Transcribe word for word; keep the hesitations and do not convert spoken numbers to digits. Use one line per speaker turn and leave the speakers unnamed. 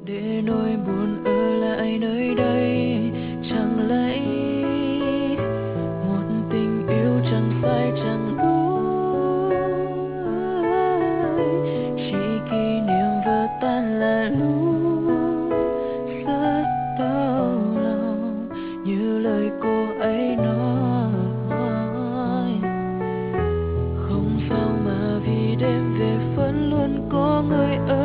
để nỗi buồn ở lại nơi đây. Chẳng lấy một tình yêu chẳng sai chẳng đúng, chỉ kỷ niệm vỡ tan là lúc rất đau lòng, như lời cô ấy nói. Không sao mà vì đêm về vẫn luôn có người ở